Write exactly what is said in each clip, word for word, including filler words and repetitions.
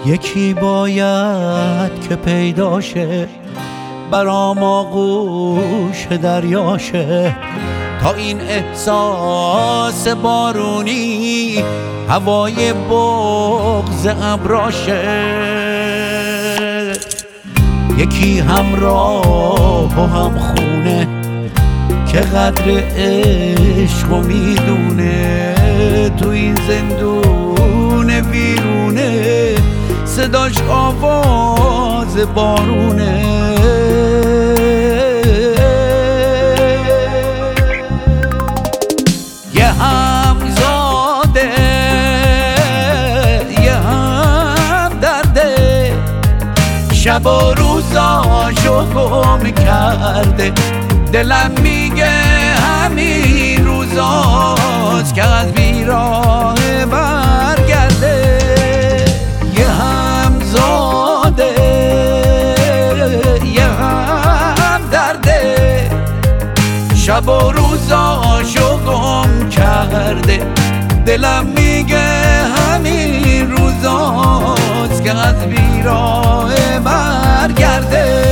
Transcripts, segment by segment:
یکی باید که پیداشه برام آغوش دریاشه، تا این احساس بارونی هوای بغض ابراشه. یکی همراه و هم خونه که قدر عشق و میدونه، تو این زندون ویرونه صداش آواز بارونه. یه همزاده یه هم درده، شب و روزاشو گم کرده. دلم میگه همین روزاست که از بیراه برگرده. یه همزاده یه هم درده، شب و روزاشو گم کرده. دلم میگه همین روزاست که از بیراه برگرده.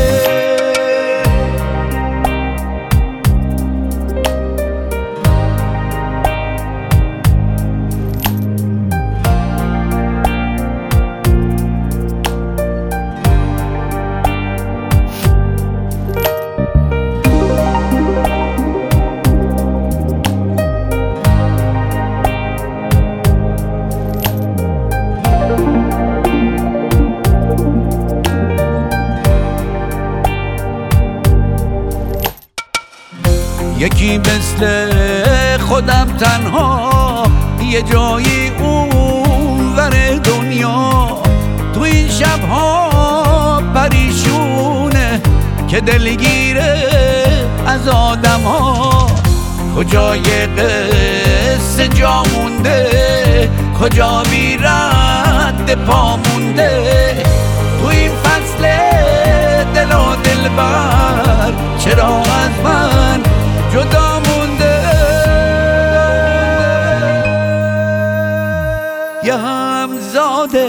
یکی مثل خودم تنها یه جایی اونور دنیا، تو این شبها پریشونه که دلگیره از آدم ها. کجای قصه جا مونده، کجا بی رد پا مونده. تو این فصل دل و دلبر چرا از من جدا مونده. یه همزاده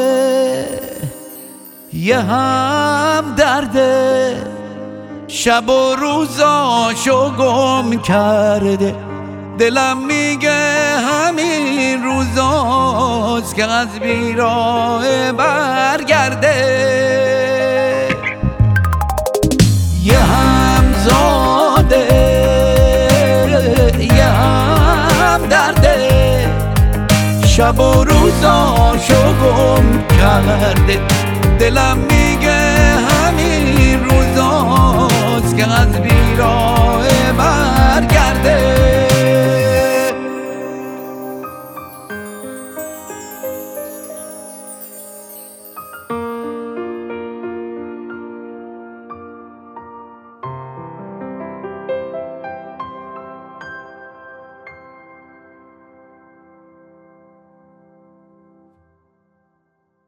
یه هم درده، شب و روزاشو گم کرده. دلم میگه همین روزاست که از بیراه برگرده. یه همزاده یه هم درده، شب و روزاشو گم کرده. دلم میگه همین روزاست که از بیراه برگرده.